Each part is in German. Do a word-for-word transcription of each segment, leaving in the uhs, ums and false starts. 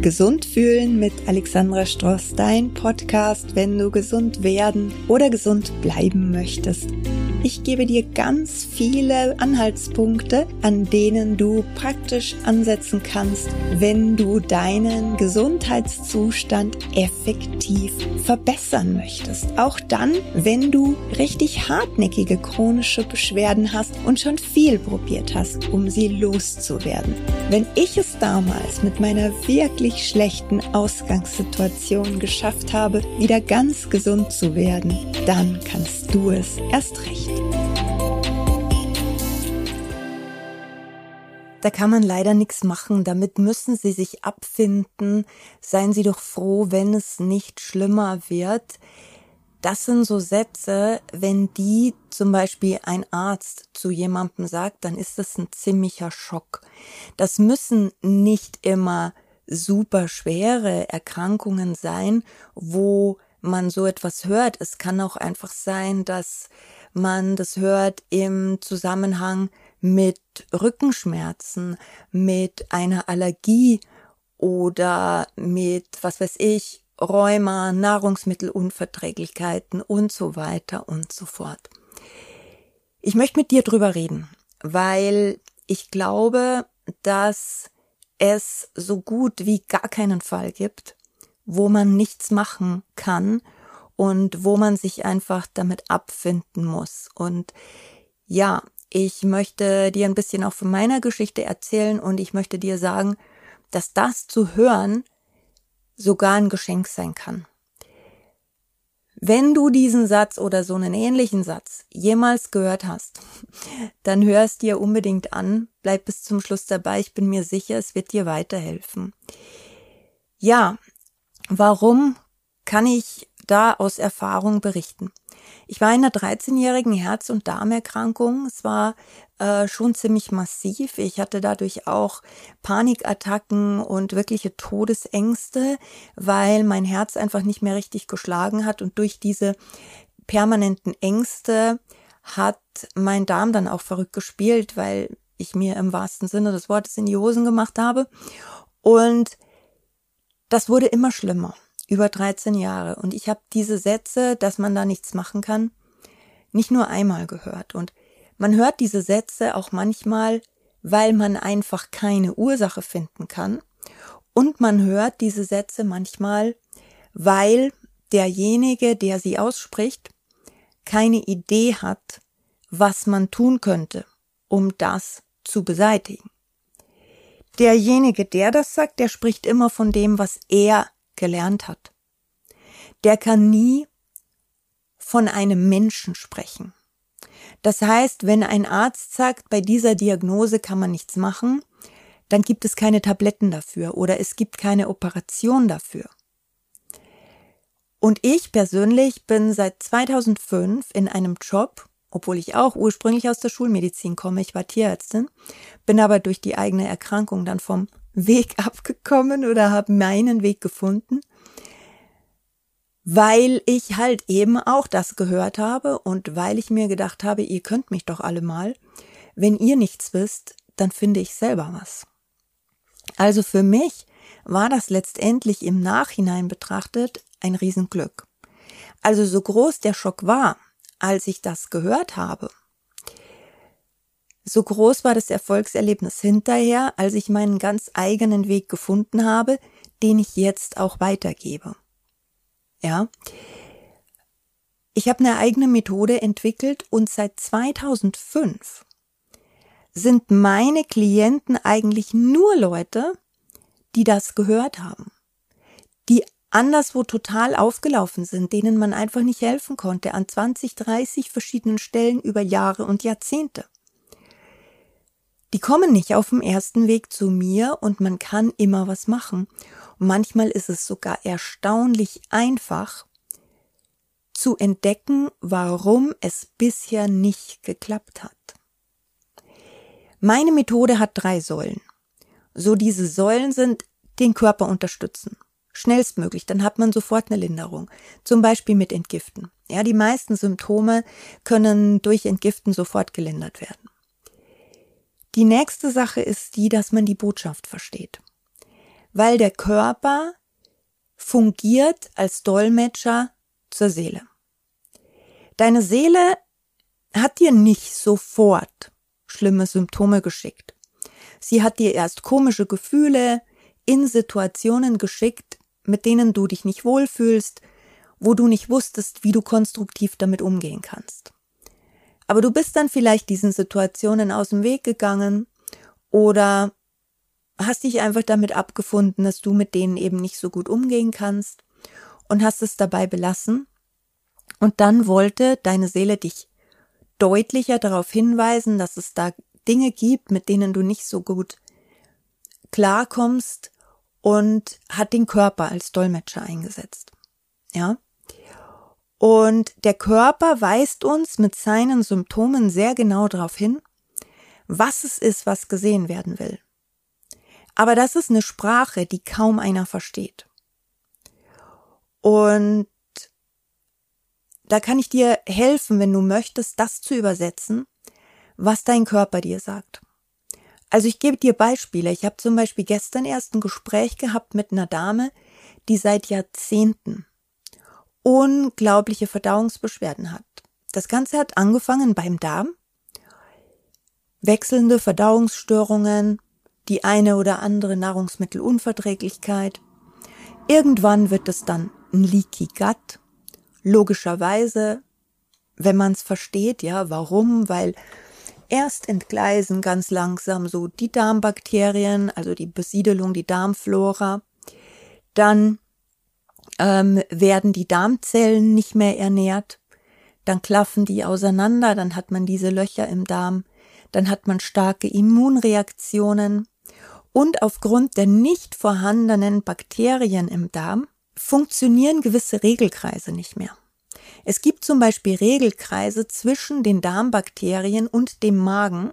Gesund fühlen mit Alexandra Stross, dein Podcast, wenn du gesund werden oder gesund bleiben möchtest. Ich gebe dir ganz viele Anhaltspunkte, an denen du praktisch ansetzen kannst, wenn du deinen Gesundheitszustand effektiv verbessern möchtest. Auch dann, wenn du richtig hartnäckige chronische Beschwerden hast und schon viel probiert hast, um sie loszuwerden. Wenn ich es damals mit meiner wirklich schlechten Ausgangssituation geschafft habe, wieder ganz gesund zu werden, dann kannst du es erst recht. Da kann man leider nichts machen, damit müssen Sie sich abfinden. Seien Sie doch froh, wenn es nicht schlimmer wird. Das sind so Sätze, wenn die zum Beispiel ein Arzt zu jemandem sagt, dann ist das ein ziemlicher Schock. Das müssen nicht immer super schwere Erkrankungen sein, wo man so etwas hört. Es kann auch einfach sein, dass man das hört im Zusammenhang mit Rückenschmerzen, mit einer Allergie oder mit, was weiß ich, Rheuma, Nahrungsmittelunverträglichkeiten und so weiter und so fort. Ich möchte mit dir drüber reden, weil ich glaube, dass es so gut wie gar keinen Fall gibt, wo man nichts machen kann und wo man sich einfach damit abfinden muss. Und ja, ich möchte dir ein bisschen auch von meiner Geschichte erzählen und ich möchte dir sagen, dass das zu hören sogar ein Geschenk sein kann. Wenn du diesen Satz oder so einen ähnlichen Satz jemals gehört hast, dann hör es dir unbedingt an, bleib bis zum Schluss dabei, ich bin mir sicher, es wird dir weiterhelfen. Ja, warum kann ich da aus Erfahrung berichten? Ich war in einer dreizehnjährigen Herz- und Darmerkrankung. Es war äh, schon ziemlich massiv. Ich hatte dadurch auch Panikattacken und wirkliche Todesängste, weil mein Herz einfach nicht mehr richtig geschlagen hat. Und durch diese permanenten Ängste hat mein Darm dann auch verrückt gespielt, weil ich mir im wahrsten Sinne des Wortes in die Hosen gemacht habe. Und das wurde immer schlimmer. Über dreizehn Jahre. Und ich habe diese Sätze, dass man da nichts machen kann, nicht nur einmal gehört. Und man hört diese Sätze auch manchmal, weil man einfach keine Ursache finden kann. Und man hört diese Sätze manchmal, weil derjenige, der sie ausspricht, keine Idee hat, was man tun könnte, um das zu beseitigen. Derjenige, der das sagt, der spricht immer von dem, was er gelernt hat. Der kann nie von einem Menschen sprechen. Das heißt, wenn ein Arzt sagt, bei dieser Diagnose kann man nichts machen, dann gibt es keine Tabletten dafür oder es gibt keine Operation dafür. Und ich persönlich bin seit zweitausendfünf in einem Job, obwohl ich auch ursprünglich aus der Schulmedizin komme, ich war Tierärztin, bin aber durch die eigene Erkrankung dann vom Weg abgekommen oder habe meinen Weg gefunden, weil ich halt eben auch das gehört habe und weil ich mir gedacht habe, ihr könnt mich doch alle mal. Wenn ihr nichts wisst, dann finde ich selber was. Also für mich war das letztendlich im Nachhinein betrachtet ein Riesenglück. Also so groß der Schock war, als ich das gehört habe, so groß war das Erfolgserlebnis hinterher, als ich meinen ganz eigenen Weg gefunden habe, den ich jetzt auch weitergebe. Ja, ich habe eine eigene Methode entwickelt und seit zweitausendfünf sind meine Klienten eigentlich nur Leute, die das gehört haben, die anderswo total aufgelaufen sind, denen man einfach nicht helfen konnte, an zwanzig, dreißig verschiedenen Stellen über Jahre und Jahrzehnte. Die kommen nicht auf dem ersten Weg zu mir und man kann immer was machen. Und manchmal ist es sogar erstaunlich einfach zu entdecken, warum es bisher nicht geklappt hat. Meine Methode hat drei Säulen. So diese Säulen sind den Körper unterstützen. Schnellstmöglich, dann hat man sofort eine Linderung. Zum Beispiel mit Entgiften. Ja, die meisten Symptome können durch Entgiften sofort gelindert werden. Die nächste Sache ist die, dass man die Botschaft versteht. weil der Körper fungiert als Dolmetscher zur Seele. Deine Seele hat dir nicht sofort schlimme Symptome geschickt. Sie hat dir erst komische Gefühle in Situationen geschickt, mit denen du dich nicht wohlfühlst, wo du nicht wusstest, wie du konstruktiv damit umgehen kannst. Aber du bist dann vielleicht diesen Situationen aus dem Weg gegangen oder hast dich einfach damit abgefunden, dass du mit denen eben nicht so gut umgehen kannst und hast es dabei belassen. Und dann wollte deine Seele dich deutlicher darauf hinweisen, dass es da Dinge gibt, mit denen du nicht so gut klarkommst, und hat den Körper als Dolmetscher eingesetzt. Ja? Und der Körper weist uns mit seinen Symptomen sehr genau darauf hin, was es ist, was gesehen werden will. Aber das ist eine Sprache, die kaum einer versteht. Und da kann ich dir helfen, wenn du möchtest, das zu übersetzen, was dein Körper dir sagt. Also ich gebe dir Beispiele. Ich habe zum Beispiel gestern erst ein Gespräch gehabt mit einer Dame, die seit Jahrzehnten unglaubliche Verdauungsbeschwerden hat. Das Ganze hat angefangen beim Darm, wechselnde Verdauungsstörungen, die eine oder andere Nahrungsmittelunverträglichkeit. Irgendwann wird es dann ein Leaky Gut. Logischerweise, wenn man es versteht, ja, warum? Weil erst entgleisen ganz langsam so die Darmbakterien, also die Besiedelung, die Darmflora. Dann ähm, werden die Darmzellen nicht mehr ernährt. Dann klaffen die auseinander, dann hat man diese Löcher im Darm. Dann hat man starke Immunreaktionen. Und aufgrund der nicht vorhandenen Bakterien im Darm funktionieren gewisse Regelkreise nicht mehr. Es gibt zum Beispiel Regelkreise zwischen den Darmbakterien und dem Magen,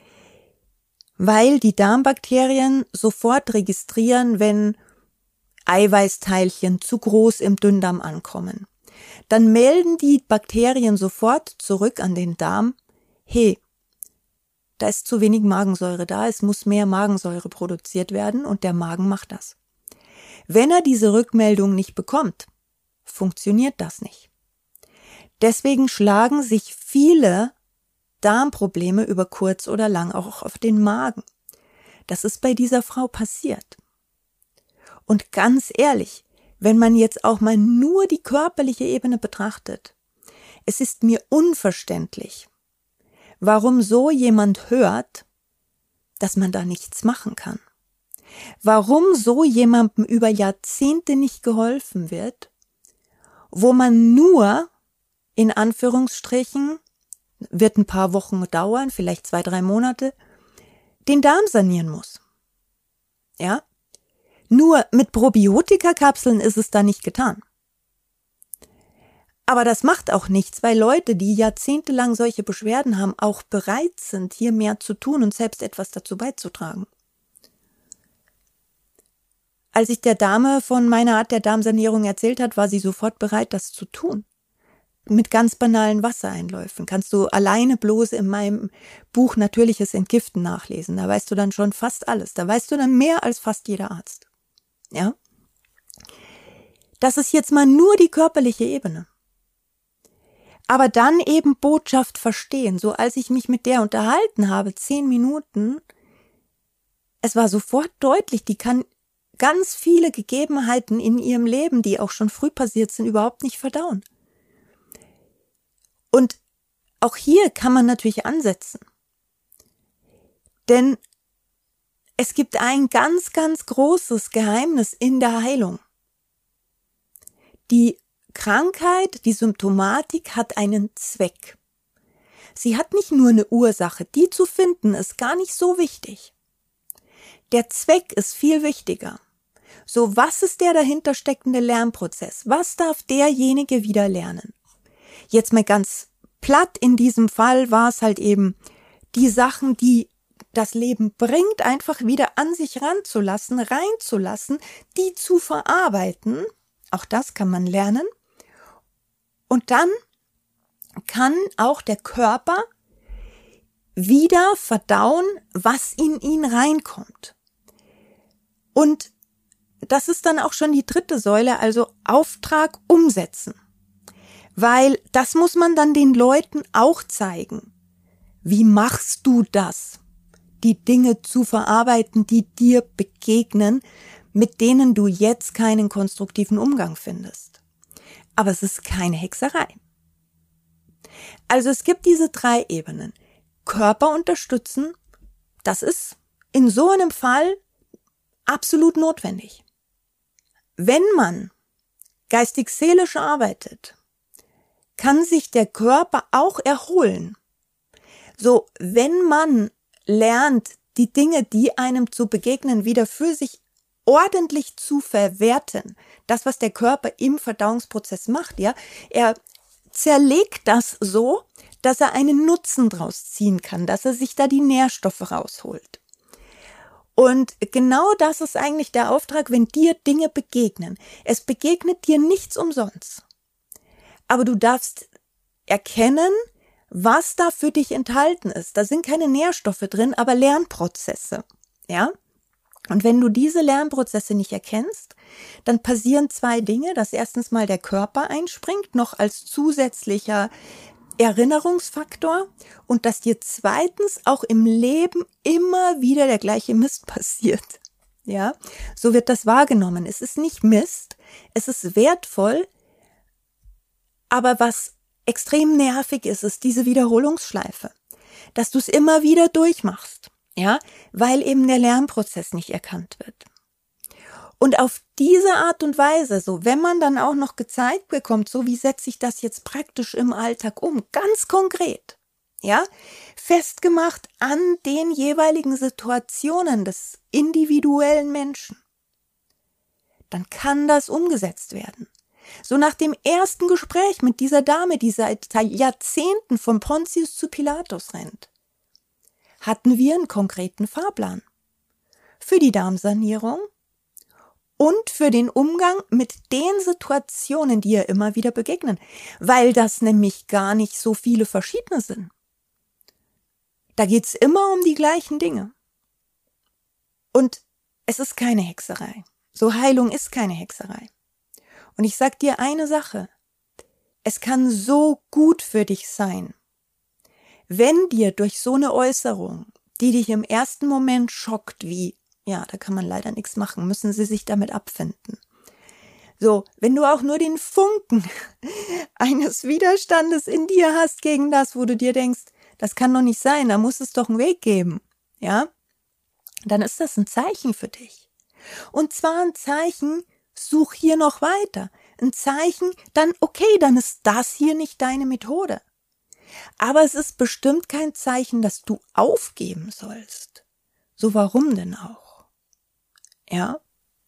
weil die Darmbakterien sofort registrieren, wenn Eiweißteilchen zu groß im Dünndarm ankommen. Dann melden die Bakterien sofort zurück an den Darm, hey, da ist zu wenig Magensäure da, es muss mehr Magensäure produziert werden, und der Magen macht das. Wenn er diese Rückmeldung nicht bekommt, funktioniert das nicht. Deswegen schlagen sich viele Darmprobleme über kurz oder lang auch auf den Magen. Das ist bei dieser Frau passiert. Und ganz ehrlich, wenn man jetzt auch mal nur die körperliche Ebene betrachtet, es ist mir unverständlich, warum so jemand hört, dass man da nichts machen kann. Warum so jemandem über Jahrzehnte nicht geholfen wird, wo man nur in Anführungsstrichen, wird ein paar Wochen dauern, vielleicht zwei, drei Monate, den Darm sanieren muss. Ja? Nur mit Probiotika-Kapseln ist es da nicht getan. Aber das macht auch nichts, weil Leute, die jahrzehntelang solche Beschwerden haben, auch bereit sind, hier mehr zu tun und selbst etwas dazu beizutragen. Als ich der Dame von meiner Art der Darmsanierung erzählt hat, war sie sofort bereit, das zu tun. Mit ganz banalen Wassereinläufen. Kannst du alleine bloß in meinem Buch Natürliches Entgiften nachlesen. Da weißt du dann schon fast alles. Da weißt du dann mehr als fast jeder Arzt. Ja? Das ist jetzt mal nur die körperliche Ebene. Aber dann eben Botschaft verstehen. So als ich mich mit der unterhalten habe, zehn Minuten, es war sofort deutlich, die kann ganz viele Gegebenheiten in ihrem Leben, die auch schon früh passiert sind, überhaupt nicht verdauen. Und auch hier kann man natürlich ansetzen. Denn es gibt ein ganz, ganz großes Geheimnis in der Heilung. Die Krankheit, die Symptomatik hat einen Zweck. Sie hat nicht nur eine Ursache. Die zu finden ist gar nicht so wichtig. Der Zweck ist viel wichtiger. So, was ist der dahinter steckende Lernprozess? Was darf derjenige wieder lernen? Jetzt mal ganz platt, in diesem Fall war es halt eben die Sachen, die das Leben bringt, einfach wieder an sich ranzulassen, reinzulassen, die zu verarbeiten. Auch das kann man lernen. Und dann kann auch der Körper wieder verdauen, was in ihn reinkommt. Und das ist dann auch schon die dritte Säule, also Auftrag umsetzen. Weil das muss man dann den Leuten auch zeigen. Wie machst du das? Die Dinge zu verarbeiten, die dir begegnen, mit denen du jetzt keinen konstruktiven Umgang findest. Aber es ist keine Hexerei. Also es gibt diese drei Ebenen. Körper unterstützen, das ist in so einem Fall absolut notwendig. Wenn man geistig-seelisch arbeitet, kann sich der Körper auch erholen. So, wenn man lernt, die Dinge, die einem zu begegnen, wieder für sich ordentlich zu verwerten, das, was der Körper im Verdauungsprozess macht, ja, er zerlegt das so, dass er einen Nutzen draus ziehen kann, dass er sich da die Nährstoffe rausholt. Und genau das ist eigentlich der Auftrag, wenn dir Dinge begegnen. Es begegnet dir nichts umsonst. Aber du darfst erkennen, was da für dich enthalten ist. Da sind keine Nährstoffe drin, aber Lernprozesse. Ja? Und wenn du diese Lernprozesse nicht erkennst, dann passieren zwei Dinge, dass erstens mal der Körper einspringt, noch als zusätzlicher Erinnerungsfaktor, und dass dir zweitens auch im Leben immer wieder der gleiche Mist passiert. Ja, so wird das wahrgenommen. Es ist nicht Mist, es ist wertvoll, aber was extrem nervig ist, ist diese Wiederholungsschleife, dass du es immer wieder durchmachst, ja, weil eben der Lernprozess nicht erkannt wird. Und auf diese Art und Weise, so wenn man dann auch noch gezeigt bekommt, so wie setze ich das jetzt praktisch im Alltag um, ganz konkret, ja, festgemacht an den jeweiligen Situationen des individuellen Menschen, dann kann das umgesetzt werden. So nach dem ersten Gespräch mit dieser Dame, die seit Jahrzehnten von Pontius zu Pilatus rennt, hatten wir einen konkreten Fahrplan für die Darmsanierung und für den Umgang mit den Situationen, die ihr immer wieder begegnen, weil das nämlich gar nicht so viele verschiedene sind. Da geht's immer um die gleichen Dinge. Und es ist keine Hexerei. So, Heilung ist keine Hexerei. Und ich sag dir eine Sache, es kann so gut für dich sein, wenn dir durch so eine Äußerung, die dich im ersten Moment schockt, wie, ja, da kann man leider nichts machen, müssen sie sich damit abfinden. So, wenn du auch nur den Funken eines Widerstandes in dir hast gegen das, wo du dir denkst, das kann doch nicht sein, da muss es doch einen Weg geben, ja, dann ist das ein Zeichen für dich. Und zwar ein Zeichen, such hier noch weiter. Ein Zeichen, dann okay, dann ist das hier nicht deine Methode. Aber es ist bestimmt kein Zeichen, dass du aufgeben sollst. So, warum denn auch? Ja?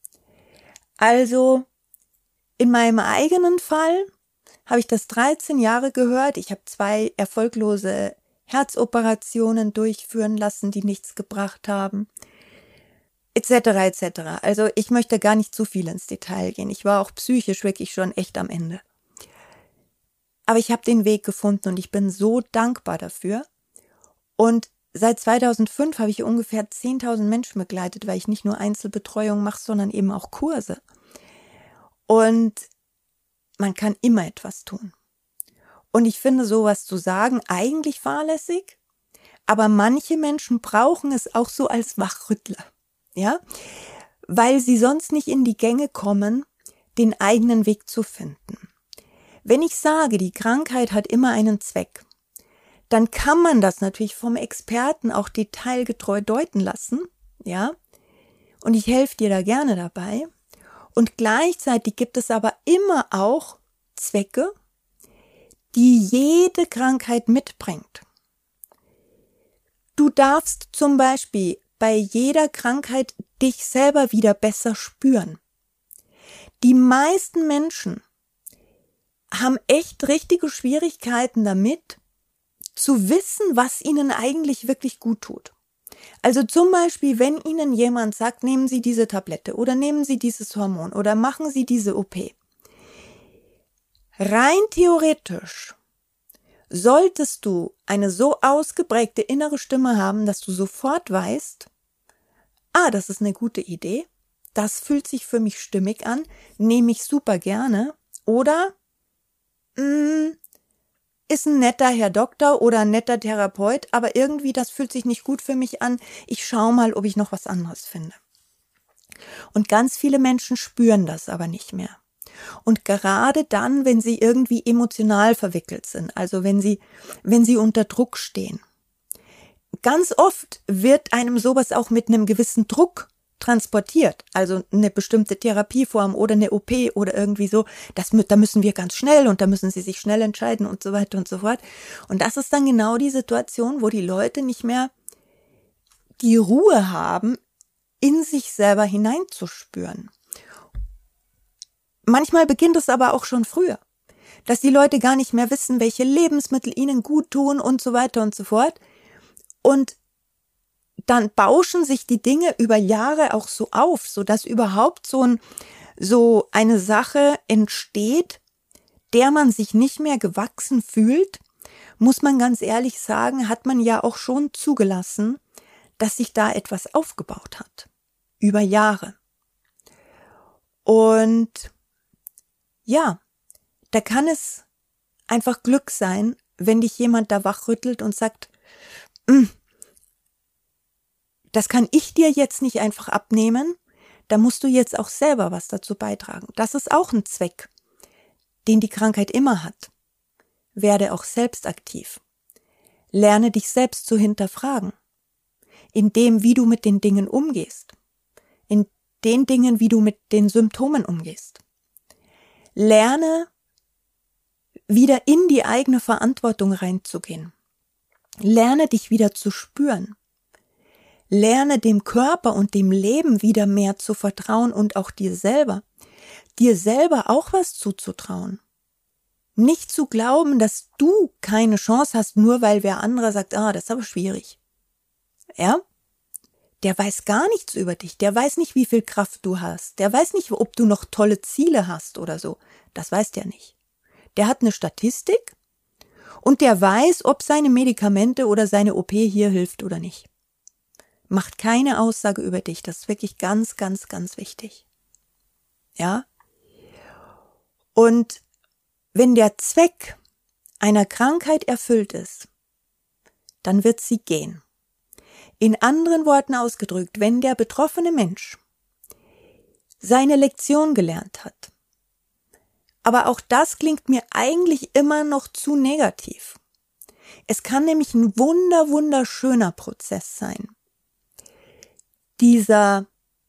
Also, in meinem eigenen Fall habe ich das dreizehn Jahre gehört. Ich habe zwei erfolglose Herzoperationen durchführen lassen, die nichts gebracht haben. Etc. et cetera. Also ich möchte gar nicht zu viel ins Detail gehen. Ich war auch psychisch wirklich schon echt am Ende. Aber ich habe den Weg gefunden und ich bin so dankbar dafür. Und seit zweitausendfünf habe ich ungefähr zehntausend Menschen begleitet, weil ich nicht nur Einzelbetreuung mache, sondern eben auch Kurse. Und man kann immer etwas tun. Und ich finde sowas zu sagen eigentlich fahrlässig, aber manche Menschen brauchen es auch so als Wachrüttler. Ja, weil sie sonst nicht in die Gänge kommen, den eigenen Weg zu finden. Wenn ich sage, die Krankheit hat immer einen Zweck, dann kann man das natürlich vom Experten auch detailgetreu deuten lassen, ja, und ich helfe dir da gerne dabei. Und gleichzeitig gibt es aber immer auch Zwecke, die jede Krankheit mitbringt. Du darfst zum Beispiel bei jeder Krankheit dich selber wieder besser spüren. Die meisten Menschen haben echt richtige Schwierigkeiten damit, zu wissen, was ihnen eigentlich wirklich gut tut. Also zum Beispiel, wenn ihnen jemand sagt, nehmen Sie diese Tablette oder nehmen Sie dieses Hormon oder machen Sie diese O P. Rein theoretisch solltest du eine so ausgeprägte innere Stimme haben, dass du sofort weißt, ah, das ist eine gute Idee, das fühlt sich für mich stimmig an, nehme ich super gerne. Oder mh, ist ein netter Herr Doktor oder ein netter Therapeut, aber irgendwie das fühlt sich nicht gut für mich an. Ich schaue mal, ob ich noch was anderes finde. Und ganz viele Menschen spüren das aber nicht mehr. Und gerade dann, wenn sie irgendwie emotional verwickelt sind, also wenn sie, wenn sie unter Druck stehen. Ganz oft wird einem sowas auch mit einem gewissen Druck transportiert, also eine bestimmte Therapieform oder eine O P oder irgendwie so, das, da müssen wir ganz schnell und da müssen sie sich schnell entscheiden und so weiter und so fort. Und das ist dann genau die Situation, wo die Leute nicht mehr die Ruhe haben, in sich selber hineinzuspüren. Manchmal beginnt es aber auch schon früher, dass die Leute gar nicht mehr wissen, welche Lebensmittel ihnen gut tun und so weiter und so fort. Und dann bauschen sich die Dinge über Jahre auch so auf, sodass überhaupt so, ein, so eine Sache entsteht, der man sich nicht mehr gewachsen fühlt, muss man ganz ehrlich sagen, hat man ja auch schon zugelassen, dass sich da etwas aufgebaut hat. Über Jahre. Und ja, da kann es einfach Glück sein, wenn dich jemand da wachrüttelt und sagt, das kann ich dir jetzt nicht einfach abnehmen, da musst du jetzt auch selber was dazu beitragen. Das ist auch ein Zweck, den die Krankheit immer hat. Werde auch selbst aktiv. Lerne dich selbst zu hinterfragen. In dem, wie du mit den Dingen umgehst. In den Dingen, wie du mit den Symptomen umgehst. Lerne, wieder in die eigene Verantwortung reinzugehen. Lerne dich wieder zu spüren. Lerne dem Körper und dem Leben wieder mehr zu vertrauen und auch dir selber. Dir selber auch was zuzutrauen. Nicht zu glauben, dass du keine Chance hast, nur weil wer anderer sagt, ah, das ist aber schwierig. Ja? Der weiß gar nichts über dich. Der weiß nicht, wie viel Kraft du hast. Der weiß nicht, ob du noch tolle Ziele hast oder so. Das weiß der nicht. Der hat eine Statistik und der weiß, ob seine Medikamente oder seine O P hier hilft oder nicht. Macht keine Aussage über dich. Das ist wirklich ganz, ganz, ganz wichtig. Ja? Und wenn der Zweck einer Krankheit erfüllt ist, dann wird sie gehen. In anderen Worten ausgedrückt, wenn der betroffene Mensch seine Lektion gelernt hat, aber auch das klingt mir eigentlich immer noch zu negativ. Es kann nämlich ein wunder, wunderschöner Prozess sein. Dieser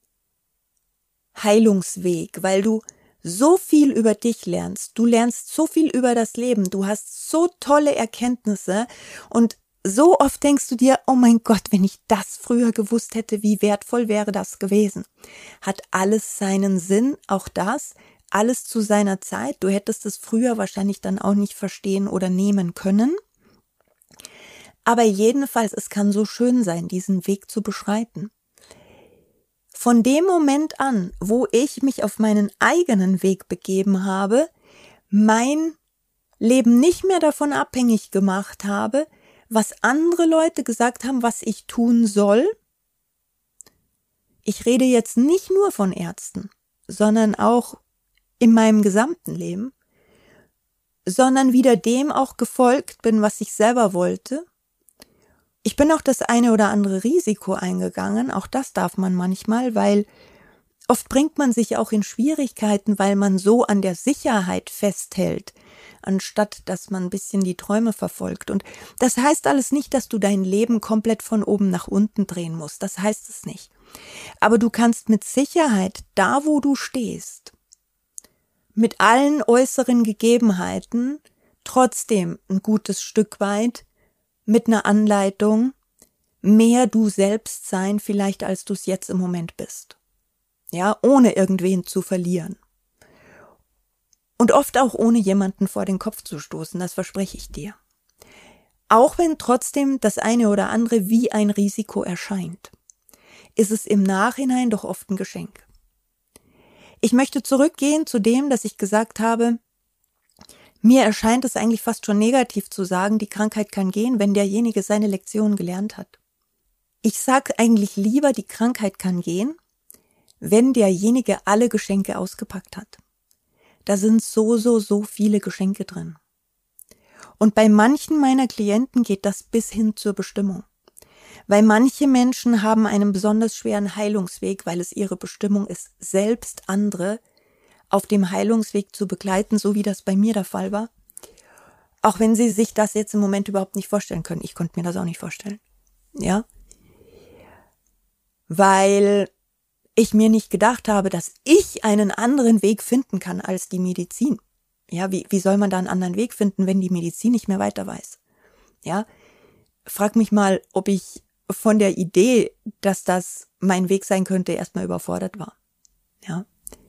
Heilungsweg, weil du so viel über dich lernst, du lernst so viel über das Leben, du hast so tolle Erkenntnisse und so oft denkst du dir, oh mein Gott, wenn ich das früher gewusst hätte, wie wertvoll wäre das gewesen. Hat alles seinen Sinn, auch das, alles zu seiner Zeit. Du hättest es früher wahrscheinlich dann auch nicht verstehen oder nehmen können. Aber jedenfalls, es kann so schön sein, diesen Weg zu beschreiten. Von dem Moment an, wo ich mich auf meinen eigenen Weg begeben habe, mein Leben nicht mehr davon abhängig gemacht habe, was andere Leute gesagt haben, was ich tun soll. Ich rede jetzt nicht nur von Ärzten, sondern auch in meinem gesamten Leben, sondern wieder dem auch gefolgt bin, was ich selber wollte. Ich bin auch das eine oder andere Risiko eingegangen, auch das darf man manchmal, weil oft bringt man sich auch in Schwierigkeiten, weil man so an der Sicherheit festhält, anstatt dass man ein bisschen die Träume verfolgt. Und das heißt alles nicht, dass du dein Leben komplett von oben nach unten drehen musst, das heißt es nicht. Aber du kannst mit Sicherheit, da wo du stehst, mit allen äußeren Gegebenheiten, trotzdem ein gutes Stück weit, mit einer Anleitung, mehr du selbst sein, vielleicht als du es jetzt im Moment bist. Ja, ohne irgendwen zu verlieren. Und oft auch ohne jemanden vor den Kopf zu stoßen, das verspreche ich dir. Auch wenn trotzdem das eine oder andere wie ein Risiko erscheint, ist es im Nachhinein doch oft ein Geschenk. Ich möchte zurückgehen zu dem, dass ich gesagt habe, mir erscheint es eigentlich fast schon negativ zu sagen, die Krankheit kann gehen, wenn derjenige seine Lektion gelernt hat. Ich sage eigentlich lieber, die Krankheit kann gehen, wenn derjenige alle Geschenke ausgepackt hat. Da sind so, so, so viele Geschenke drin. Und bei manchen meiner Klienten geht das bis hin zur Bestimmung. Weil manche Menschen haben einen besonders schweren Heilungsweg, weil es ihre Bestimmung ist, selbst andere auf dem Heilungsweg zu begleiten, so wie das bei mir der Fall war. Auch wenn sie sich das jetzt im Moment überhaupt nicht vorstellen können. Ich konnte mir das auch nicht vorstellen. Ja. Weil ich mir nicht gedacht habe, dass ich einen anderen Weg finden kann als die Medizin. Ja, wie, wie soll man da einen anderen Weg finden, wenn die Medizin nicht mehr weiter weiß? Ja, frag mich mal, ob ich von der Idee, dass das mein Weg sein könnte, erstmal überfordert war. Ja.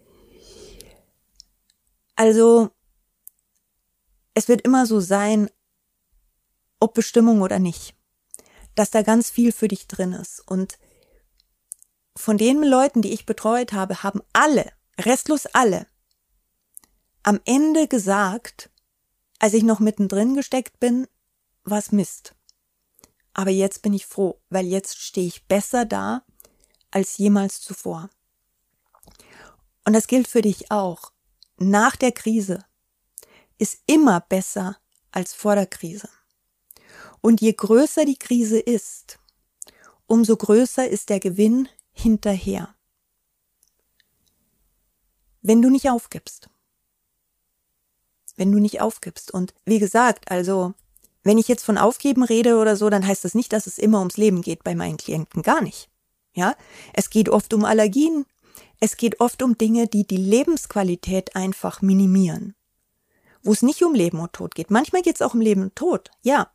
Also, es wird immer so sein, ob Bestimmung oder nicht, dass da ganz viel für dich drin ist. Und von den Leuten, die ich betreut habe, haben alle, restlos alle, am Ende gesagt, als ich noch mittendrin gesteckt bin, was Mist. Aber jetzt bin ich froh, weil jetzt stehe ich besser da als jemals zuvor. Und das gilt für dich auch. Nach der Krise ist immer besser als vor der Krise. Und je größer die Krise ist, umso größer ist der Gewinn hinterher. Wenn du nicht aufgibst. Wenn du nicht aufgibst. Und wie gesagt, also, wenn ich jetzt von Aufgeben rede oder so, dann heißt das nicht, dass es immer ums Leben geht bei meinen Klienten. Gar nicht. Ja? Es geht oft um Allergien. Es geht oft um Dinge, die die Lebensqualität einfach minimieren. Wo es nicht um Leben und Tod geht. Manchmal geht es auch um Leben und Tod. Ja.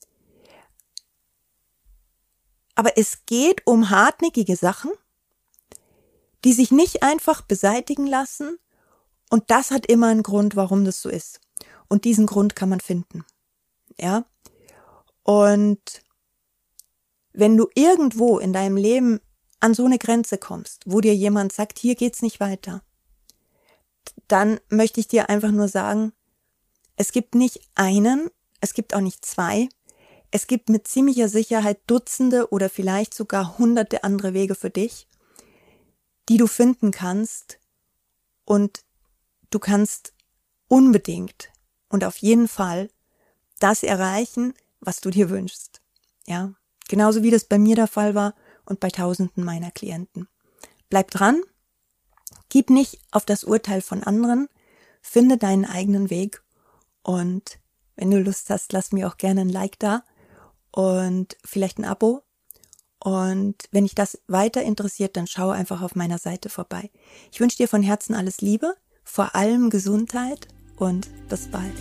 Aber es geht um hartnäckige Sachen, die sich nicht einfach beseitigen lassen. Und das hat immer einen Grund, warum das so ist. Und diesen Grund kann man finden. Ja. Und wenn du irgendwo in deinem Leben an so eine Grenze kommst, wo dir jemand sagt, hier geht's nicht weiter, dann möchte ich dir einfach nur sagen, es gibt nicht einen, es gibt auch nicht zwei, es gibt mit ziemlicher Sicherheit Dutzende oder vielleicht sogar hunderte andere Wege für dich, die du finden kannst, und du kannst unbedingt und auf jeden Fall das erreichen, was du dir wünschst. Ja, genauso wie das bei mir der Fall war und bei Tausenden meiner Klienten. Bleib dran, gib nicht auf das Urteil von anderen, finde deinen eigenen Weg, und wenn du Lust hast, lass mir auch gerne ein Like da und vielleicht ein Abo. Und wenn dich das weiter interessiert, dann schau einfach auf meiner Seite vorbei. Ich wünsche dir von Herzen alles Liebe, vor allem Gesundheit, und bis bald.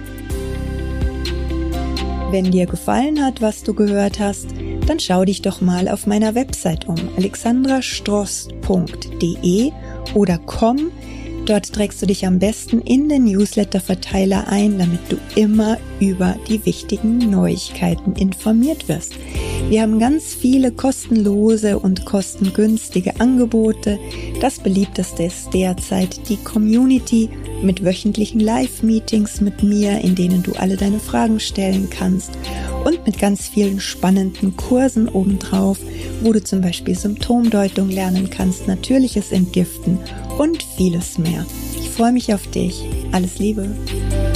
Wenn dir gefallen hat, was du gehört hast, dann schau dich doch mal auf meiner Website um, alexandra strost punkt de, oder komm. Dort trägst du dich am besten in den Newsletter-Verteiler ein, damit du immer über die wichtigen Neuigkeiten informiert wirst. Wir haben ganz viele kostenlose und kostengünstige Angebote. Das beliebteste ist derzeit die Community mit wöchentlichen Live-Meetings mit mir, in denen du alle deine Fragen stellen kannst, und mit ganz vielen spannenden Kursen obendrauf, wo du zum Beispiel Symptomdeutung lernen kannst, natürliches Entgiften und vieles mehr. Ich freue mich auf dich. Alles Liebe.